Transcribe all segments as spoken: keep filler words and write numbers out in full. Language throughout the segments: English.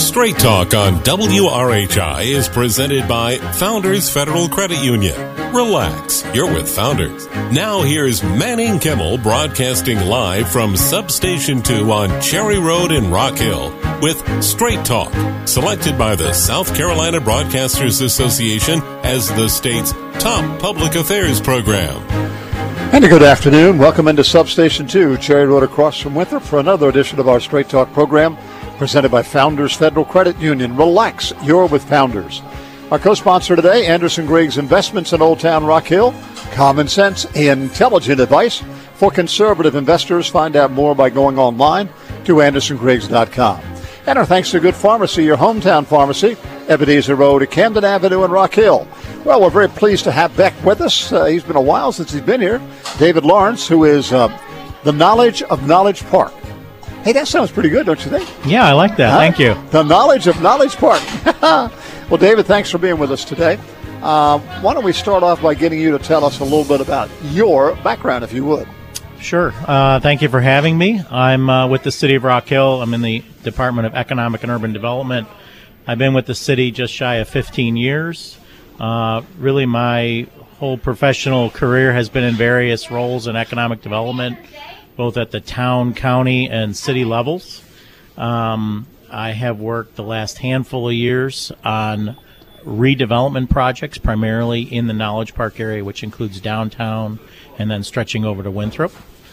Straight Talk on W R H I is presented by Founders Federal Credit Union. Relax, you're with Founders. Now here's Manning Kimmel broadcasting live from Substation two on Cherry Road in Rock Hill with Straight Talk, selected by the South Carolina Broadcasters Association as the state's top public affairs program. And a good afternoon. Welcome into Substation two, Cherry Road across from Winthrop for another edition of our Straight Talk program presented by Founders Federal Credit Union. Relax, you're with Founders. Our co-sponsor today, Anderson Griggs Investments in Old Town Rock Hill. Common sense, intelligent advice for conservative investors. Find out more by going online to anderson griggs dot com. And our thanks to Good Pharmacy, your hometown pharmacy, Ebenezer Road at Camden Avenue in Rock Hill. Well, we're very pleased to have Beck with us. Uh, he's been a while since he's been here. David Lawrence, who is uh, the Knowledge of Knowledge Park. Hey, that sounds pretty good, don't you think? Yeah, I like that. Huh? Thank you. The Knowledge of Knowledge Park. Well, David, thanks for being with us today. Uh, why don't we start off by getting you to tell us a little bit about your background, if you would. Sure. Uh, thank you for having me. I'm uh, with the City of Rock Hill. I'm in the Department of Economic and Urban Development. I've been with the city just shy of fifteen years. Uh, really, my whole professional career has been in various roles in economic development, both at the town, county, and city levels. Um, I have worked the last handful of years on redevelopment projects, primarily in the Knowledge Park area, which includes downtown and then stretching over to Winthrop.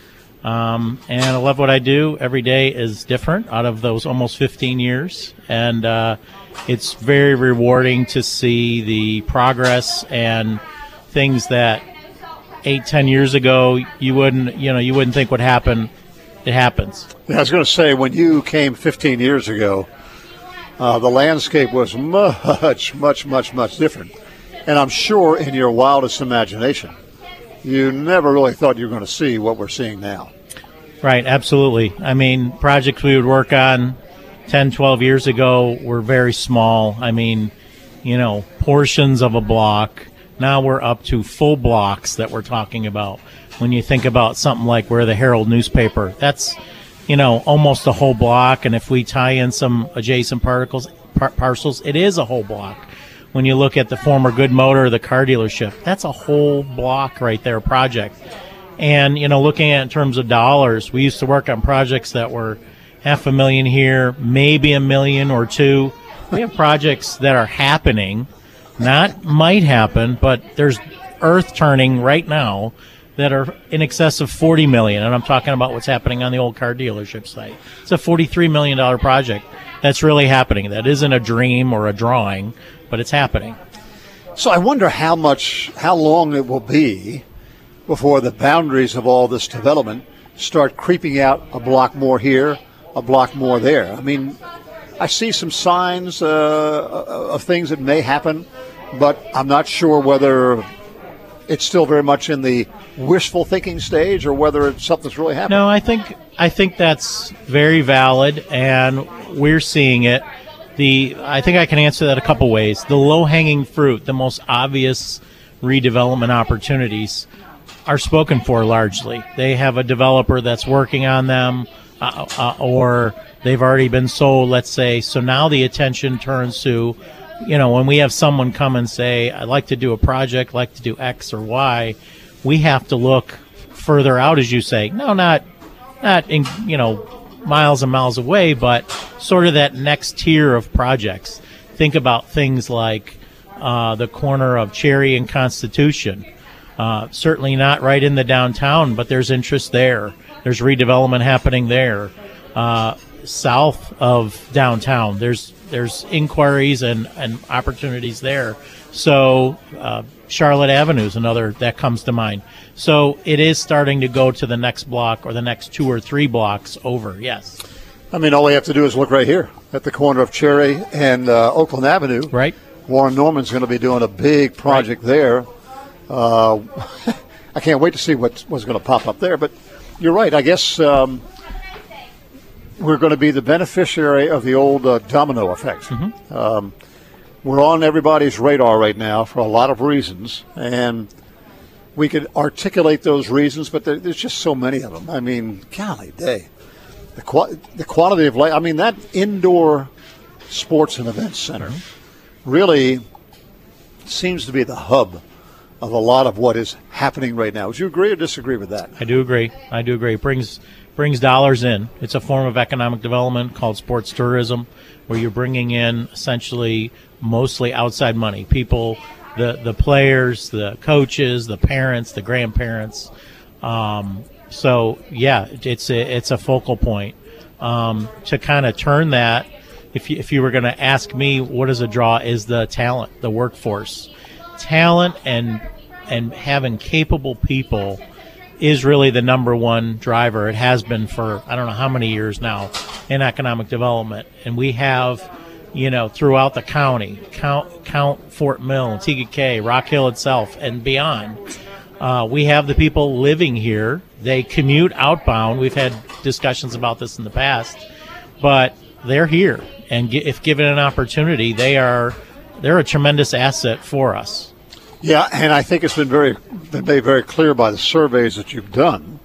Um, and I love what I do. Every day is different out of those almost fifteen years. And uh, it's very rewarding to see the progress and things that eight, ten years ago you wouldn't, you know, you wouldn't think would happen. It happens. Yeah, I was going to say, when you came fifteen years ago, uh, the landscape was much, much, much, much different. And I'm sure in your wildest imagination, you never really thought you were going to see what we're seeing now. Right, absolutely. I mean, projects we would work on ten, twelve years ago were very small. I mean, you know, portions of a block. Now we're up to full blocks that we're talking about. When you think about something like where the Herald newspaper, that's, you know, almost a whole block. And if we tie in some adjacent particles, par- parcels, it is a whole block. When you look at the former Good Motor, the car dealership, that's a whole block right there, project. And, you know, looking at it in terms of dollars, we used to work on projects that were half a million here, maybe a million or two. We have projects that are happening, not might happen, but there's earth turning right now that are in excess of forty million dollars. And I'm talking about what's happening on the old car dealership site. It's a forty-three million dollars project that's really happening. That isn't a dream or a drawing, but it's happening. So I wonder how much, how long it will be before the boundaries of all this development start creeping out a block more here, a block more there. I mean, I see some signs uh, of things that may happen, but I'm not sure whether it's still very much in the wishful thinking stage or whether it's something that's really happening. No, I think I think that's very valid, and we're seeing it. The I think I can answer that a couple ways. The low-hanging fruit, the most obvious redevelopment opportunities, are spoken for largely. They have a developer that's working on them, uh, uh, or they've already been sold, let's say. So now the attention turns to, you know, when we have someone come and say, I'd like to do a project, like to do X or Y, we have to look further out, as you say. No, not, not in, you know, miles and miles away, but sort of that next tier of projects. Think about things like uh, the corner of Cherry and Constitution. Uh, certainly not right in the downtown, but there's interest there. There's redevelopment happening there. Uh, south of downtown, there's there's inquiries and, and opportunities there. So uh, Charlotte Avenue is another that comes to mind. So it is starting to go to the next block or the next two or three blocks over, yes. I mean, all we have to do is look right here at the corner of Cherry and uh, Oakland Avenue. Right. Warren Norman's going to be doing a big project right there. Uh, I can't wait to see what, what's going to pop up there. But you're right. I guess um, we're going to be the beneficiary of the old uh, domino effect. Mm-hmm. Um, we're on everybody's radar right now for a lot of reasons, and we could articulate those reasons, but there, there's just so many of them. I mean, golly day. The, qu- the quality of life. I mean, that indoor Sports and Events Center really seems to be the hub of a lot of what is happening right now. Would you agree or disagree with that? I do agree. I do agree. It brings brings dollars in. It's a form of economic development called sports tourism, where you're bringing in essentially mostly outside money. People, the the players, the coaches, the parents, the grandparents. Um, so yeah, it's a, it's a focal point um, to kind of turn that. If you, if you were going to ask me, what is a draw? Is the talent, the workforce, talent, and and having capable people is really the number one driver. It has been for I don't know how many years now in economic development, and we have, you know, throughout the county, count count Fort Mill, Antigua Cay, Rock Hill itself, and beyond. Uh, we have the people living here. They commute outbound. We've had discussions about this in the past, but they're here, and if given an opportunity, they are they're a tremendous asset for us. Yeah, and I think it's been very been made very clear by the surveys that you've done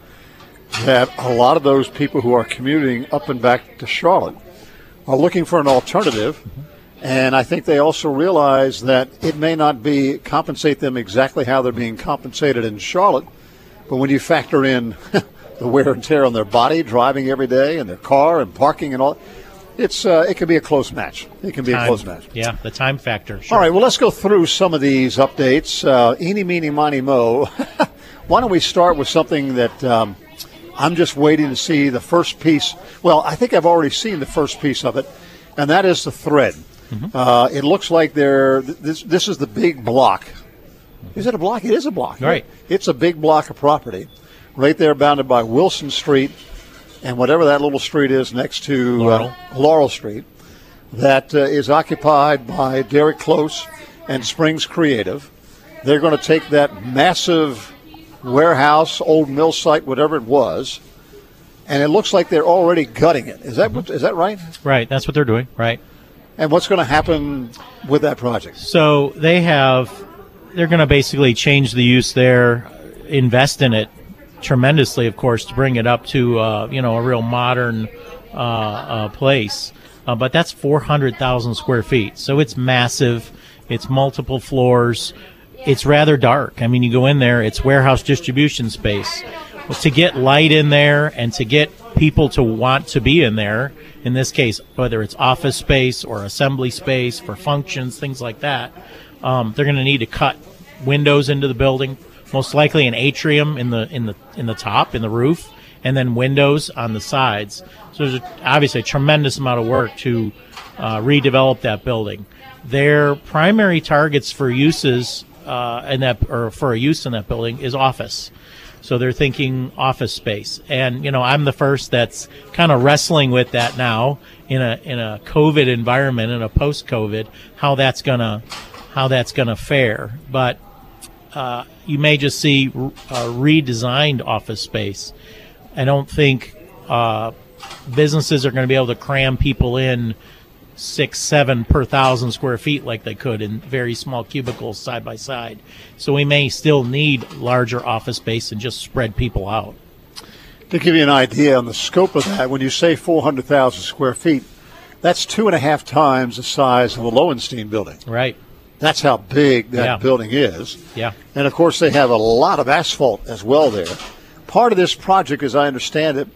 that a lot of those people who are commuting up and back to Charlotte are looking for an alternative. Mm-hmm. And I think they also realize that it may not be compensate them exactly how they're being compensated in Charlotte, but when you factor in the wear and tear on their body, driving every day, and their car, and parking, and all, it's uh, it can be a close match. It can be time, a close match. Yeah, the time factor. Sure. All right, well, let's go through some of these updates. Uh, eeny, meeny, miny, mo. Why don't we start with something that um, I'm just waiting to see the first piece. Well, I think I've already seen the first piece of it, and that is the thread. Mm-hmm. Uh, it looks like they're this. This is the big block. Is it a block? It is a block. Right. right. It's a big block of property, right there, bounded by Wilson Street, and whatever that little street is next to Laurel, uh, Laurel Street. That uh, is occupied by Derek Close and Springs Creative. They're going to take that massive warehouse, old mill site, whatever it was, and it looks like they're already gutting it. Is that mm-hmm. is that right? Right. That's what they're doing. Right. And what's going to happen with that project? So they have, they're going to basically change the use there, invest in it tremendously, of course, to bring it up to, uh, you know, a real modern uh, uh, place. Uh, but that's four hundred thousand square feet. So it's massive. It's multiple floors. It's rather dark. I mean, you go in there, it's warehouse distribution space. Well, to get light in there and to get people to want to be in there, in this case, whether it's office space or assembly space for functions, things like that, um, they're going to need to cut windows into the building, most likely an atrium in the in the in the top, in the roof, and then windows on the sides. So there's a, obviously a tremendous amount of work to uh, redevelop that building. Their primary targets for uses uh, in that or for a use in that building is office. So they're thinking office space. And, you know, I'm the first that's kind of wrestling with that now in a in a COVID environment, in a post-COVID, how that's going to how that's going to fare. But uh, you may just see a redesigned office space. I don't think uh, businesses are going to be able to cram people in six, seven per thousand square feet like they could in very small cubicles side by side. So we may still need larger office space and just spread people out. To give you an idea on the scope of that, when you say four hundred thousand square feet, that's two and a half times the size of the Lowenstein building. Right. That's how big that yeah. building is. Yeah. And, of course, they have a lot of asphalt as well there. Part of this project, as I understand it,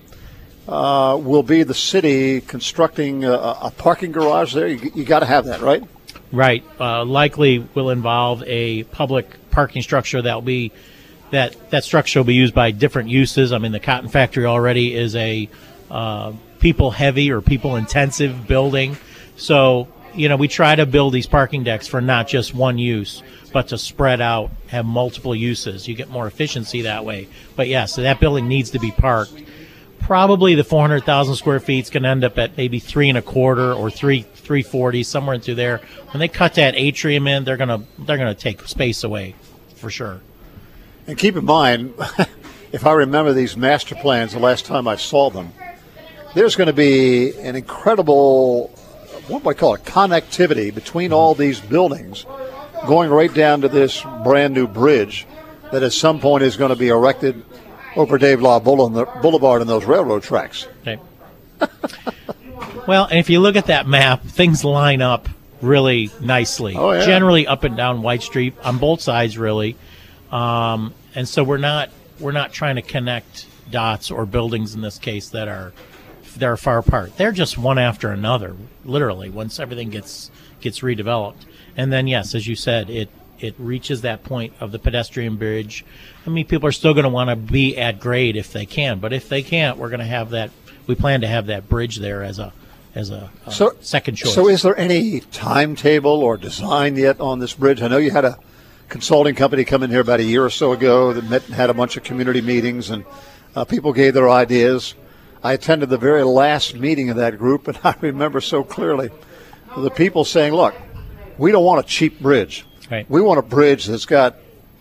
Uh, will be the city constructing a, a parking garage there. You, you got to have that, right? Right. Uh, likely will involve a public parking structure that will be that that structure will be used by different uses. I mean, the cotton factory already is a uh, people heavy or people intensive building, so you know we try to build these parking decks for not just one use, but to spread out, have multiple uses. You get more efficiency that way. But yeah, so that building needs to be parked. Probably the four hundred thousand square feet is going to end up at maybe three and a quarter or three three forty, somewhere into there. When they cut that atrium in, they're gonna they're gonna take space away, for sure. And keep in mind, if I remember these master plans, the last time I saw them, there's going to be an incredible, what do I call it, connectivity between all these buildings, going right down to this brand new bridge that at some point is going to be erected over Dave Law Boulevard and those railroad tracks. Okay. Well, and if you look at that map, things line up really nicely. Oh, yeah. Generally up and down White Street on both sides, really. Um, and so we're not we're not trying to connect dots or buildings in this case that are that are far apart. They're just one after another, literally. Once everything gets gets redeveloped, and then yes, as you said, it it reaches that point of the pedestrian bridge. I mean, people are still going to want to be at grade if they can, but if they can't, we're going to have that. We plan to have that bridge there as a as a, a so, second choice. So is there any timetable or design yet on this bridge? I know you had a consulting company come in here about a year or so ago that met and had a bunch of community meetings, and uh, people gave their ideas. I attended the very last meeting of that group, and I remember so clearly the people saying, look, we don't want a cheap bridge. Right. We want a bridge that's got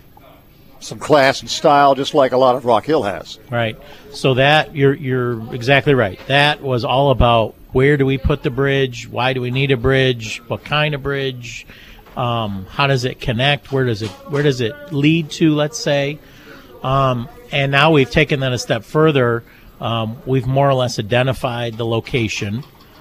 some class and style, just like a lot of Rock Hill has. Right. So that you're you're exactly right. That was all about where do we put the bridge? Why do we need a bridge? What kind of bridge? Um, how does it connect? Where does it where does it lead to? Let's say. Um, and now we've taken that a step further. Um, we've more or less identified the location,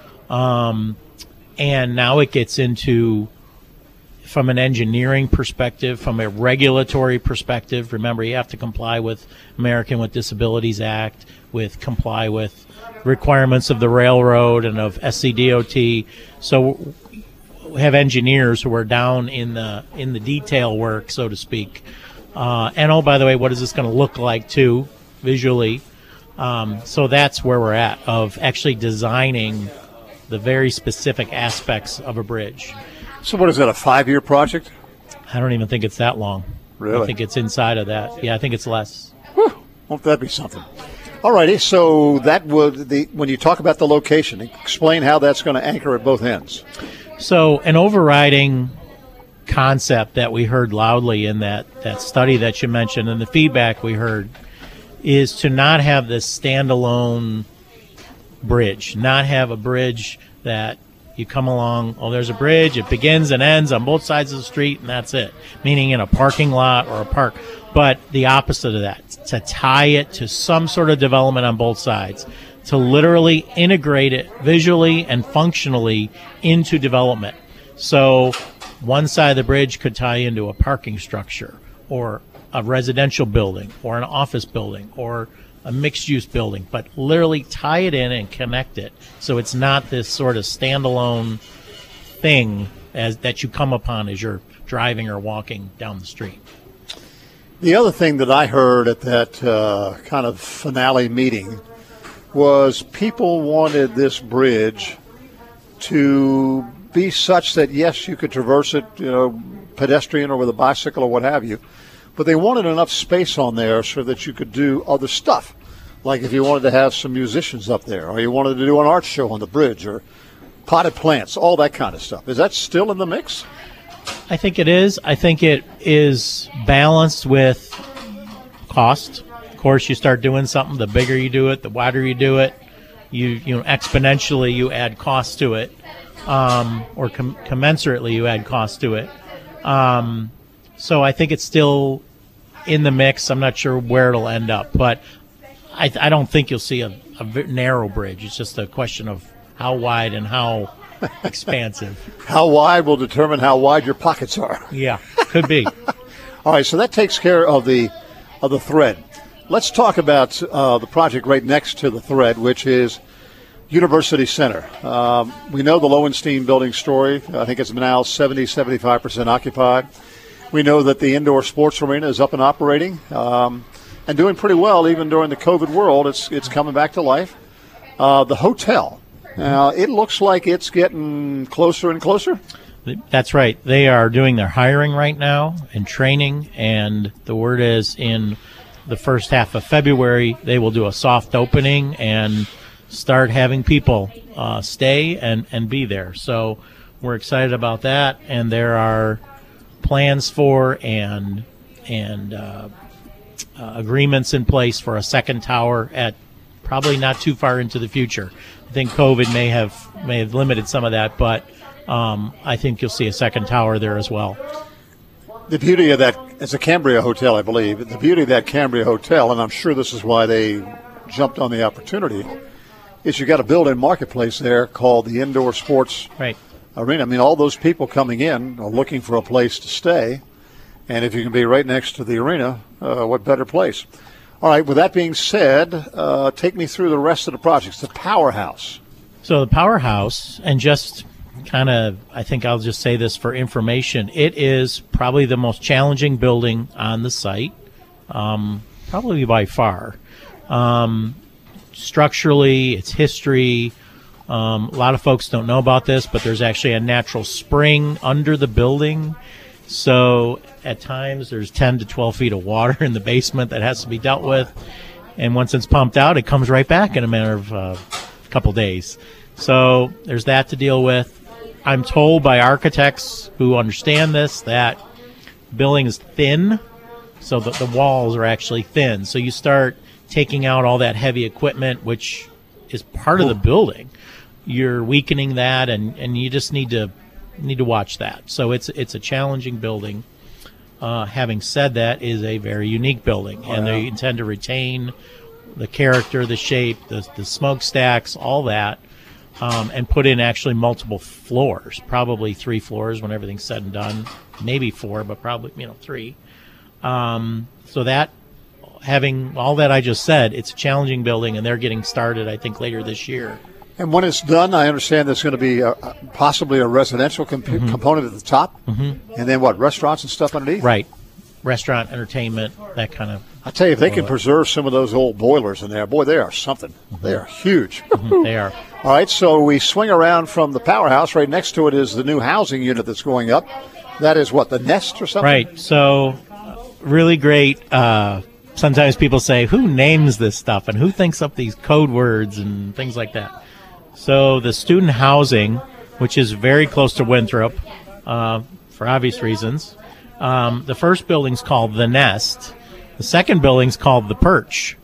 um, and now it gets into. From an engineering perspective, from a regulatory perspective, remember you have to comply with American with Disabilities Act, with comply with requirements of the railroad and of S C D O T. So we have engineers who are down in the in the detail work, so to speak. Uh, and oh, by the way, what is this going to look like too, visually? Um, so that's where we're at, of actually designing the very specific aspects of a bridge. So what is that, a five-year project? I don't even think it's that long. Really? I think it's inside of that. Yeah, I think it's less. Whew. Won't that be something? All righty, so that would the when you talk about the location, explain how that's going to anchor at both ends. So an overriding concept that we heard loudly in that, that study that you mentioned and the feedback we heard is to not have this standalone bridge, not have a bridge that you come along, oh, there's a bridge, it begins and ends on both sides of the street, and that's it, meaning in a parking lot or a park. But the opposite of that, to tie it to some sort of development on both sides, to literally integrate it visually and functionally into development. So one side of the bridge could tie into a parking structure or a residential building or an office building or a mixed-use building, but literally tie it in and connect it so it's not this sort of standalone thing as that you come upon as you're driving or walking down the street. The other thing that I heard at that uh, kind of finale meeting was people wanted this bridge to be such that, yes, you could traverse it, you know, pedestrian or with a bicycle or what have you, but they wanted enough space on there so that you could do other stuff, like if you wanted to have some musicians up there or you wanted to do an art show on the bridge or potted plants, all that kind of stuff. Is that still in the mix? I think it is. I think it is balanced with cost. Of course, you start doing something, the bigger you do it, the wider you do it, you you know, exponentially you add cost to it, um, or com- commensurately you add cost to it. Um, So I think it's still in the mix. I'm not sure where it'll end up, but I, I don't think you'll see a, a narrow bridge. It's just a question of how wide and how expansive. How wide will determine how wide your pockets are. Yeah, could be. All right, so that takes care of the of the thread. Let's talk about uh, the project right next to the thread, which is University Center. Um, we know the Lowenstein building story. I think it's now seventy, seventy-five percent occupied. We know that the indoor sports arena is up and operating um, and doing pretty well even during the COVID world. It's it's coming back to life. Uh, the hotel, uh, it looks like it's getting closer and closer. That's right. They are doing their hiring right now and training, and the word is in the first half of February they will do a soft opening and start having people uh, stay and, and be there. So we're excited about that, and there are plans for and and uh, uh, agreements in place for a second tower at probably not too far into the future. I think COVID may have may have limited some of that, but um, I think you'll see a second tower there as well. The beauty of that, it's a Cambria hotel, I believe. The beauty of that Cambria hotel, and I'm sure this is why they jumped on the opportunity, is you got a built-in marketplace there called the Indoor Sports right. Arena. I mean, all those people coming in are looking for a place to stay, and if you can be right next to the arena, uh, what better place? All right, with that being said, uh, take me through the rest of the projects. The Powerhouse. So the Powerhouse, and just kind of, I think I'll just say this for information, it is probably the most challenging building on the site, um, probably by far. Um, structurally, its history, um, a lot of folks don't know about this, but there's actually a natural spring under the building. So at times there's ten to twelve feet of water in the basement that has to be dealt with. And once it's pumped out, it comes right back in a matter of uh, a couple days. So there's that to deal with. I'm told by architects who understand this that the building is thin, so that the walls are actually thin. So you start taking out all that heavy equipment, which is part of the building. You're weakening that, and, and you just need to need to watch that. So it's it's a challenging building. Uh, having said that, it is a very unique building, and they intend to retain the character, the shape, the, the smokestacks, all that, um, and put in actually multiple floors, probably three floors when everything's said and done, maybe four, but probably you know three. Um, so that, having all that I just said, it's a challenging building, and they're getting started, I think, later this year. And when it's done, I understand there's going to be a, possibly a residential comp- mm-hmm. component at the top, mm-hmm. and then what, restaurants and stuff underneath? Right. Restaurant, entertainment, that kind of. I tell you, if they can preserve some of those old boilers in there, boy, they are something. Mm-hmm. They are huge. Mm-hmm. They are. All right, so we swing around from the Powerhouse. Right next to it is the new housing unit that's going up. That is what, the Nest or something? Right. So, really great. Uh, sometimes people say, who names this stuff and who thinks up these code words and things like that? So the student housing, which is very close to Winthrop, uh, for obvious reasons. Um, the first building's called the Nest. The second building's called the Perch.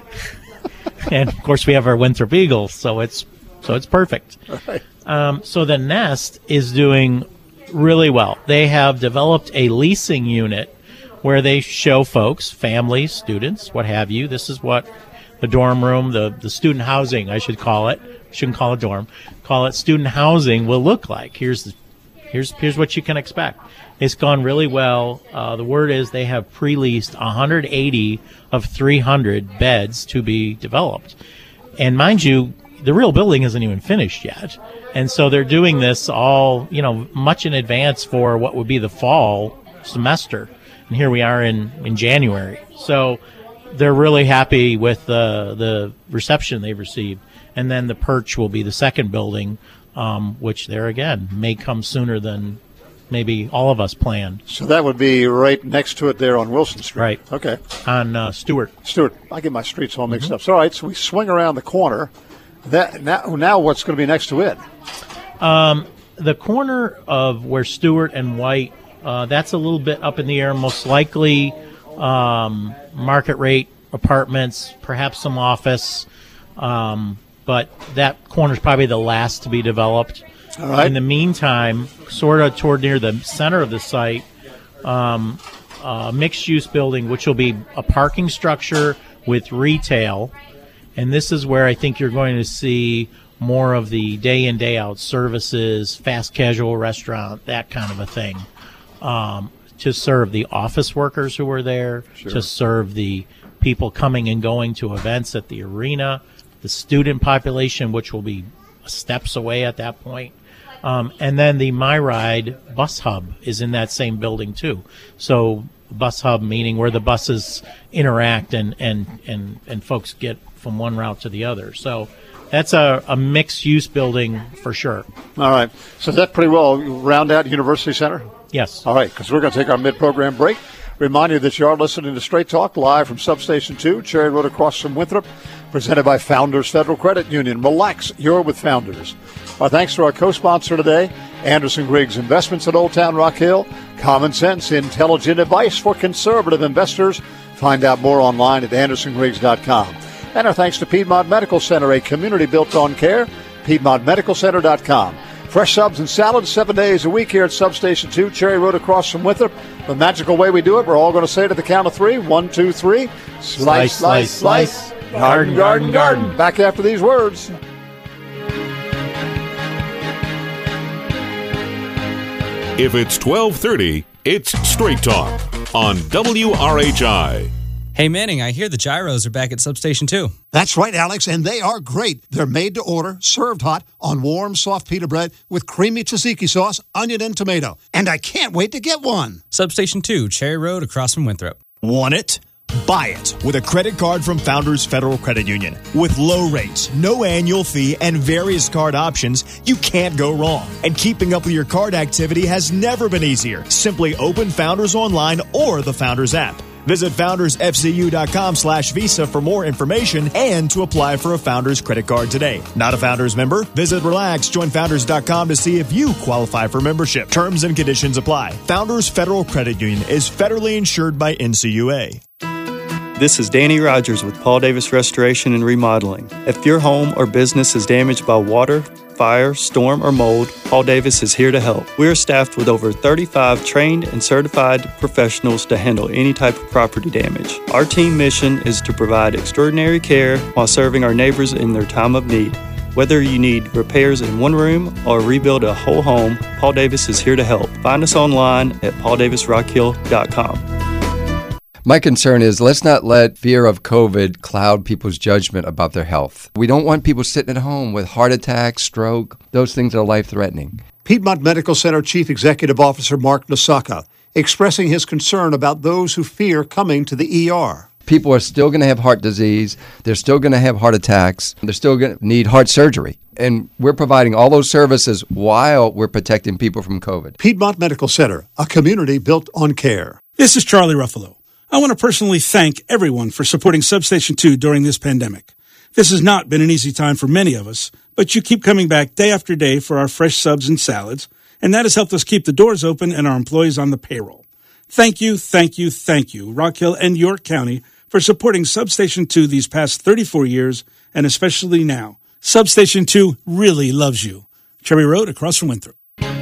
And of course we have our Winthrop Eagles, so it's so it's perfect. Right. Um, so the Nest is doing really well. They have developed a leasing unit where they show folks, families, students, what have you. This is what the dorm room, the, the student housing, I should call it. Shouldn't call it dorm. Call it student housing will look like. Here's the, here's here's what you can expect. It's gone really well. Uh, the word is they have pre-leased one hundred eighty of three hundred beds to be developed. And mind you, the real building isn't even finished yet. And so they're doing this all, you know, much in advance for what would be the fall semester. And here we are in, in January. So they're really happy with the the reception they've received. And then the Perch will be the second building, um, which there again may come sooner than maybe all of us planned. So that would be right next to it there on Wilson Street. Right. Okay. On uh, Stewart. Stewart. I get my streets all mixed Mm-hmm. up. So, all right, so we swing around the corner. That now, now what's going to be next to it? Um, the corner of where Stewart and White, uh, that's a little bit up in the air. Most likely um, market rate apartments, perhaps some office. Um But that corner is probably the last to be developed. All right. In the meantime, sort of toward near the center of the site, um, a mixed-use building, which will be a parking structure with retail. And this is where I think you're going to see more of the day-in, day-out services, fast casual restaurant, that kind of a thing, um, to serve the office workers who are there, Sure. to serve the people coming and going to events at the arena, the student population, which will be steps away at that point. Um, and then the MyRide bus hub is in that same building too. So bus hub meaning where the buses interact and, and, and, and folks get from one route to the other. So that's a, a mixed-use building for sure. All right. So that pretty well round out University Center? Yes. All right, because we're going to take our mid-program break. Remind you that you are listening to Straight Talk live from Substation two, Cherry Road across from Winthrop, presented by Founders Federal Credit Union. Relax, you're with Founders. Our thanks to our co-sponsor today, Anderson Griggs Investments at Old Town Rock Hill. Common sense, intelligent advice for conservative investors. Find out more online at anderson griggs dot com. And our thanks to Piedmont Medical Center, a community built on care, piedmont medical center dot com. Fresh subs and salads seven days a week here at Substation two, Cherry Road across from Winthrop. The magical way we do it, we're all going to say to the count of three. One, two, three. Slice, slice, slice. slice. Garden, garden, garden. Back after these words. If it's twelve thirty, it's Straight Talk on W R H I. Hey, Manning, I hear the gyros are back at Substation two. That's right, Alex, and they are great. They're made to order, served hot, on warm, soft pita bread with creamy tzatziki sauce, onion, and tomato. And I can't wait to get one. Substation two, Cherry Road, across from Winthrop. Want it? Buy it with a credit card from Founders Federal Credit Union. With low rates, no annual fee, and various card options, you can't go wrong. And keeping up with your card activity has never been easier. Simply open Founders online or the Founders app. Visit foundersfcu.com slash Visa for more information and to apply for a Founders credit card today. Not a Founders member? Visit Relax, join founders dot com to see if you qualify for membership. Terms and conditions apply. Founders Federal Credit Union is federally insured by N C U A. This is Danny Rogers with Paul Davis Restoration and Remodeling. If your home or business is damaged by water, fire, storm, or mold, Paul Davis is here to help. We are staffed with over thirty-five trained and certified professionals to handle any type of property damage. Our team mission is to provide extraordinary care while serving our neighbors in their time of need. Whether you need repairs in one room or rebuild a whole home, Paul Davis is here to help. Find us online at paul davis rock hill dot com. My concern is let's not let fear of COVID cloud people's judgment about their health. We don't want people sitting at home with heart attacks, stroke. Those things are life-threatening. Piedmont Medical Center Chief Executive Officer Mark Nosaka expressing his concern about those who fear coming to the E R. People are still going to have heart disease. They're still going to have heart attacks. They're still going to need heart surgery. And we're providing all those services while we're protecting people from COVID. Piedmont Medical Center, a community built on care. This is Charlie Ruffalo. I want to personally thank everyone for supporting Substation two during this pandemic. This has not been an easy time for many of us, but you keep coming back day after day for our fresh subs and salads, and that has helped us keep the doors open and our employees on the payroll. Thank you, thank you, thank you, Rock Hill and York County, for supporting Substation two these past thirty-four years, and especially now. Substation two really loves you. Cherry Road, across from Winthrop.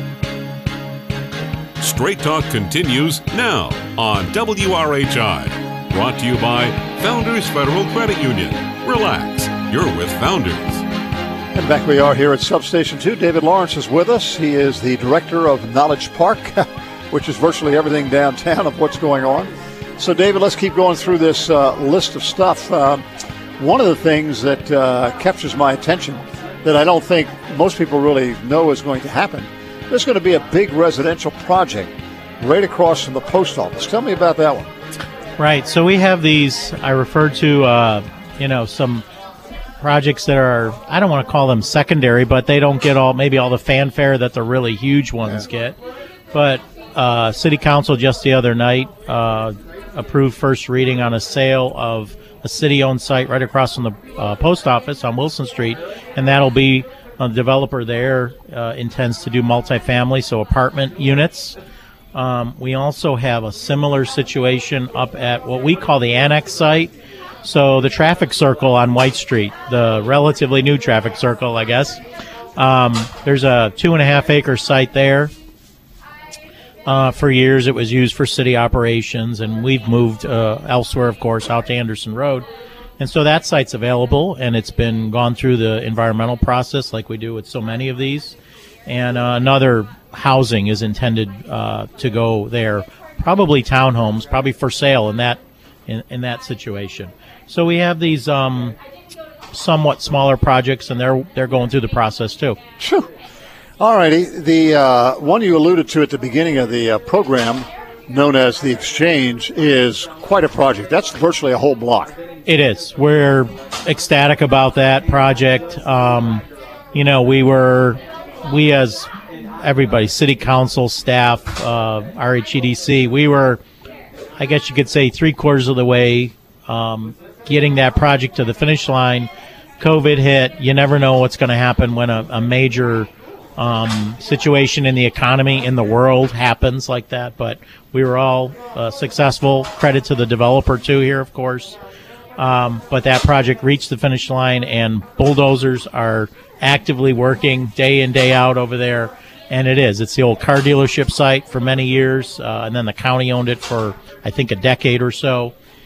Straight Talk continues now on W R H I. Brought to you by Founders Federal Credit Union. Relax, you're with Founders. And back we are here at Substation two. David Lawrence is with us. He is the director of Knowledge Park, which is virtually everything downtown of what's going on. So, David, let's keep going through this uh, list of stuff. Uh, one of the things that uh, captures my attention that I don't think most people really know is going to happen, there's going to be a big residential project right across from the post office. Tell me about that one. Right. So we have these, I refer to, uh, you know, some projects that are, I don't want to call them secondary, but they don't get all, maybe all the fanfare that the really huge ones yeah. get. But uh, City Council just the other night uh, approved first reading on a sale of a city-owned site right across from the uh, post office on Wilson Street, and that'll be Uh, the developer there uh, intends to do multifamily, so apartment units. Um, we also have a similar situation up at what we call the Annex site. So the traffic circle on White Street, the relatively new traffic circle, I guess. Um, there's a two and a half acre site there. Uh, for years it was used for city operations, and we've moved uh, elsewhere, of course, out to Anderson Road. And so that site's available, and it's been gone through the environmental process like we do with so many of these. And uh, another housing is intended uh, to go there, probably townhomes, probably for sale in that in, in that situation. So we have these um, somewhat smaller projects, and they're they're going through the process too. Phew. All righty. The uh, one you alluded to at the beginning of the uh, program, known as the Exchange, is quite a project. That's virtually a whole block. It is. We're ecstatic about that project. Um, you know, we were, we as everybody, city council, staff, uh, R H E D C, we were, I guess you could say, three quarters of the way um, getting that project to the finish line. COVID hit. You never know what's going to happen when a, a major um, situation in the economy, in the world happens like that. But we were all uh, successful. Credit to the developer, too, here, of course. Um, but that project reached the finish line, and bulldozers are actively working day in, day out over there. And it is. It's the old car dealership site for many years, uh, and then the county owned it for, I think, a decade or so.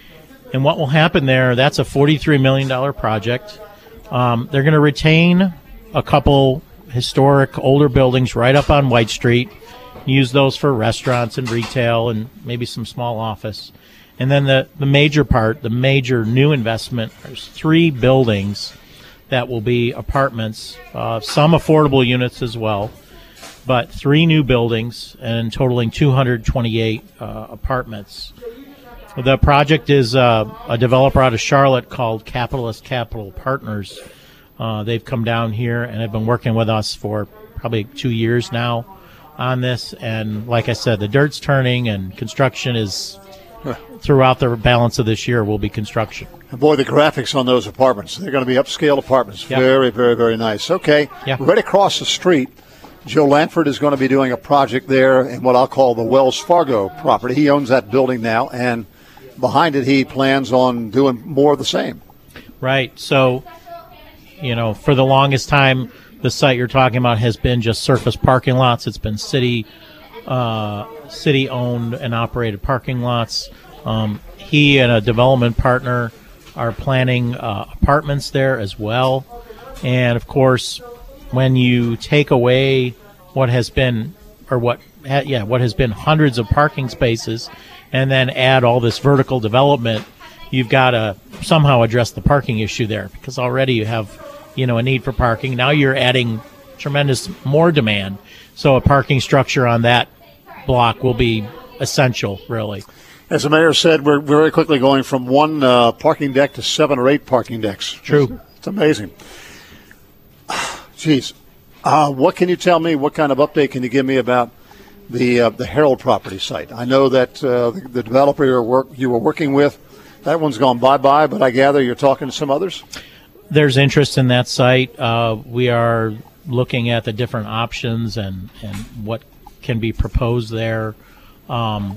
And what will happen there, that's a forty-three million dollars project. Um, they're going to retain a couple historic older buildings right up on White Street, use those for restaurants and retail and maybe some small office. And then the, the major part, the major new investment, there's three buildings that will be apartments, uh, some affordable units as well, but three new buildings and totaling two hundred twenty-eight uh, apartments. The project is uh, a developer out of Charlotte called Capitalist Capital Partners. Uh, they've come down here and have been working with us for probably two years now on this. And like I said, the dirt's turning and construction is, throughout the balance of this year, will be construction. And boy, the graphics on those apartments, they're going to be upscale apartments. Yep. Very, very, very nice. Okay, yeah. Right across the street, Joe Lanford is going to be doing a project there in what I'll call the Wells Fargo property. He owns that building now, and behind it he plans on doing more of the same. Right. So, you know, for the longest time, the site you're talking about has been just surface parking lots. It's been city uh, city-owned and operated parking lots. Um, he and a development partner are planning uh, apartments there as well. And, of course, when you take away what has been, or what, yeah, what has been hundreds of parking spaces and then add all this vertical development, you've got to somehow address the parking issue there, because already you have, you know, a need for parking. Now you're adding tremendous more demand. So a parking structure on that block will be essential, really. As the mayor said, we're very quickly going from one uh, parking deck to seven or eight parking decks. True. It's, it's amazing. Geez. Uh, what can you tell me? What kind of update can you give me about the uh, the Herald property site? I know that uh, the, the developer you were, work, you were working with, that one's gone bye-bye, but I gather you're talking to some others? There's interest in that site. Uh, we are looking at the different options and, and what can be proposed there. Um,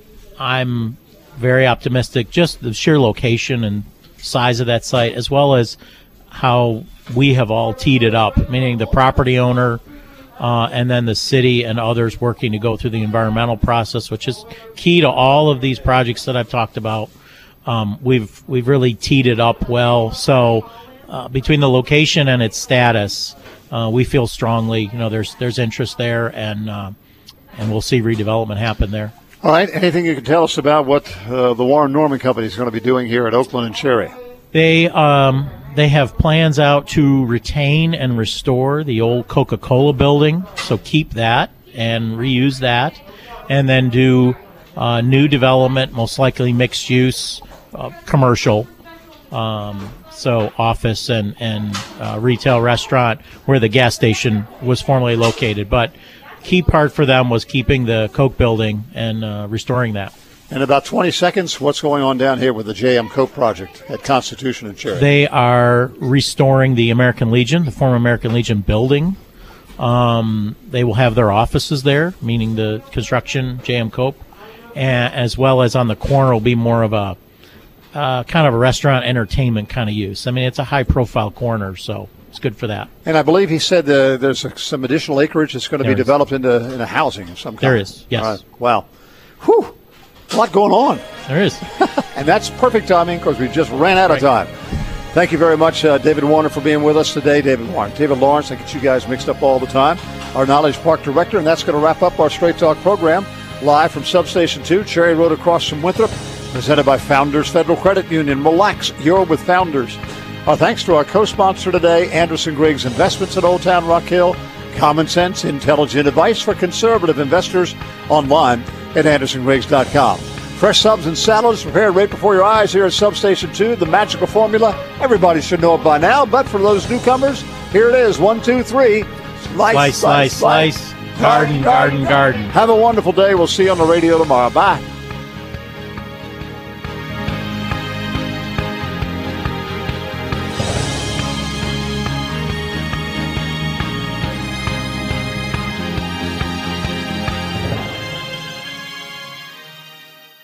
I'm very optimistic, just the sheer location and size of that site, as well as how we have all teed it up, meaning the property owner uh, and then the city and others working to go through the environmental process, which is key to all of these projects that I've talked about. Um, we've we've really teed it up well. So uh, between the location and its status, uh, we feel strongly, you know, there's there's interest there, and uh, and we'll see redevelopment happen there. All right. Anything you can tell us about what uh, the Warren Norman Company is going to be doing here at Oakland and Cherry? They um, they have plans out to retain and restore the old Coca-Cola building, so keep that and reuse that, and then do uh, new development, most likely mixed use, uh, commercial, um, so office and, and uh, retail restaurant where the gas station was formerly located. But key part for them was keeping the Coke building and uh, restoring that. In about twenty seconds, what's going on down here with the J M Coke project at Constitution and Cherry? They are restoring the American Legion, the former American Legion building. Um, they will have their offices there, meaning the construction, J M Coke, and, as well as on the corner will be more of a uh, kind of a restaurant entertainment kind of use. I mean, it's a high-profile corner, so it's good for that. And I believe he said uh, there's a, some additional acreage that's going to There be is. developed into, into housing of some kind. There is, yes. All right. Wow. Whew. A lot going on. There is. And that's perfect timing because we just ran out of time. Thank you very much, uh, David Warner, for being with us today. David Warner. David Lawrence, I get you guys mixed up all the time. Our Knowledge Park Director, and that's going to wrap up our Straight Talk program. Live from Substation two, Cherry Road across from Winthrop, presented by Founders Federal Credit Union. Relax, you're with Founders. Our thanks to our co-sponsor today, Anderson Griggs Investments at Old Town Rock Hill. Common sense, intelligent advice for conservative investors online at anderson griggs dot com. Fresh subs and salads prepared right before your eyes here at Substation two, the magical formula. Everybody should know it by now, but for those newcomers, here it is. One, two, three. Slice, slice, slice. Garden, garden, garden. Have a wonderful day. We'll see you on the radio tomorrow. Bye.